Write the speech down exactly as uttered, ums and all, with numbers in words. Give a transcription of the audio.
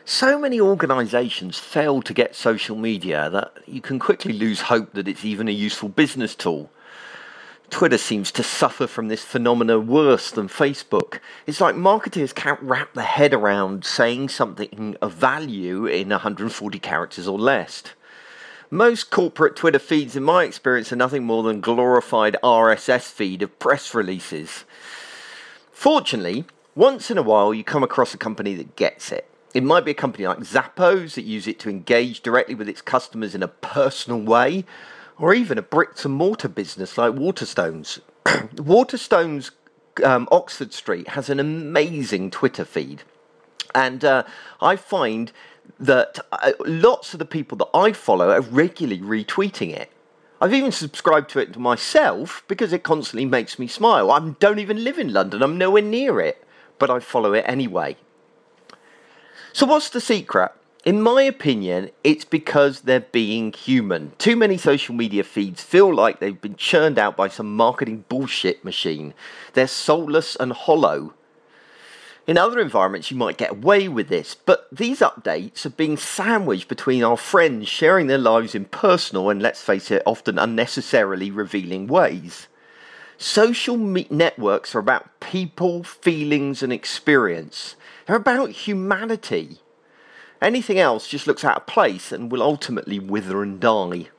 So many organisations fail to get social media that you can quickly lose hope that it's even a useful business tool. Twitter seems to suffer from this phenomena worse than Facebook. It's like marketers can't wrap their head around saying something of value in one hundred forty characters or less. Most corporate Twitter feeds, in my experience, are nothing more than glorified R S S feed of press releases. Fortunately, once in a while you come across a company that gets it. It might be a company like Zappos that use it to engage directly with its customers in a personal way, or even a bricks and mortar business like Waterstones. Waterstones um, Oxford Street has an amazing Twitter feed, and uh, I find that uh, lots of the people that I follow are regularly retweeting it. I've even subscribed to it myself because it constantly makes me smile. I don't even live in London, I'm nowhere near it, but I follow it anyway. So what's the secret? In my opinion, it's because they're being human. Too many social media feeds feel like they've been churned out by some marketing bullshit machine. They're soulless and hollow. In other environments, you might get away with this, but these updates are being sandwiched between our friends sharing their lives in personal and, let's face it, often unnecessarily revealing ways. Social me- networks are about people, feelings, and experience. They're about humanity. Anything else just looks out of place and will ultimately wither and die.